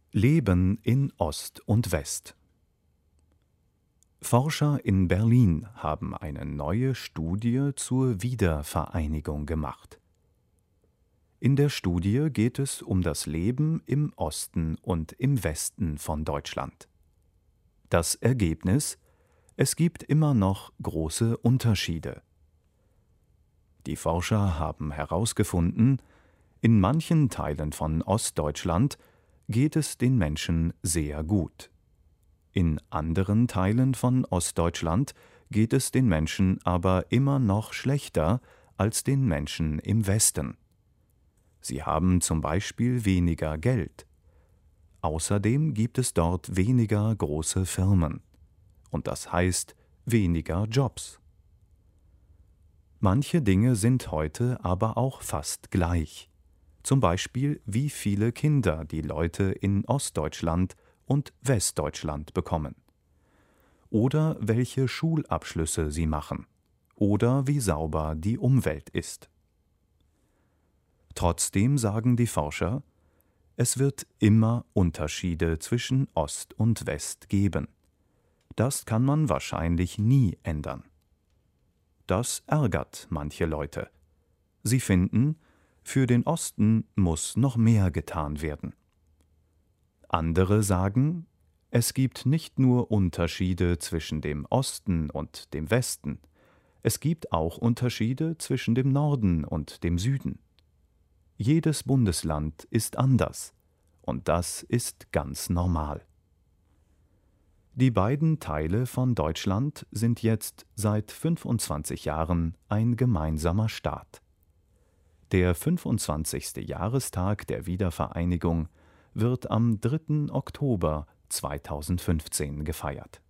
Leben in Ost und West. Forscher in Berlin haben eine neue Studie zur Wiedervereinigung gemacht. In der Studie geht es um das Leben im Osten und im Westen von Deutschland. Das Ergebnis: Es gibt immer noch große Unterschiede. Die Forscher haben herausgefunden, in manchen Teilen von Ostdeutschland geht es den Menschen sehr gut. In anderen Teilen von Ostdeutschland geht es den Menschen aber immer noch schlechter als den Menschen im Westen. Sie haben zum Beispiel weniger Geld. Außerdem gibt es dort weniger große Firmen. Und das heißt weniger Jobs. Manche Dinge sind heute aber auch fast gleich. Zum Beispiel, wie viele Kinder die Leute in Ostdeutschland und Westdeutschland bekommen. Oder welche Schulabschlüsse sie machen. Oder wie sauber die Umwelt ist. Trotzdem sagen die Forscher, es wird immer Unterschiede zwischen Ost und West geben. Das kann man wahrscheinlich nie ändern. Das ärgert manche Leute. Sie finden, für den Osten muss noch mehr getan werden. Andere sagen, es gibt nicht nur Unterschiede zwischen dem Osten und dem Westen, es gibt auch Unterschiede zwischen dem Norden und dem Süden. Jedes Bundesland ist anders, und das ist ganz normal. Die beiden Teile von Deutschland sind jetzt seit 25 Jahren ein gemeinsamer Staat. Der 25. Jahrestag der Wiedervereinigung wird am 3. Oktober 2015 gefeiert.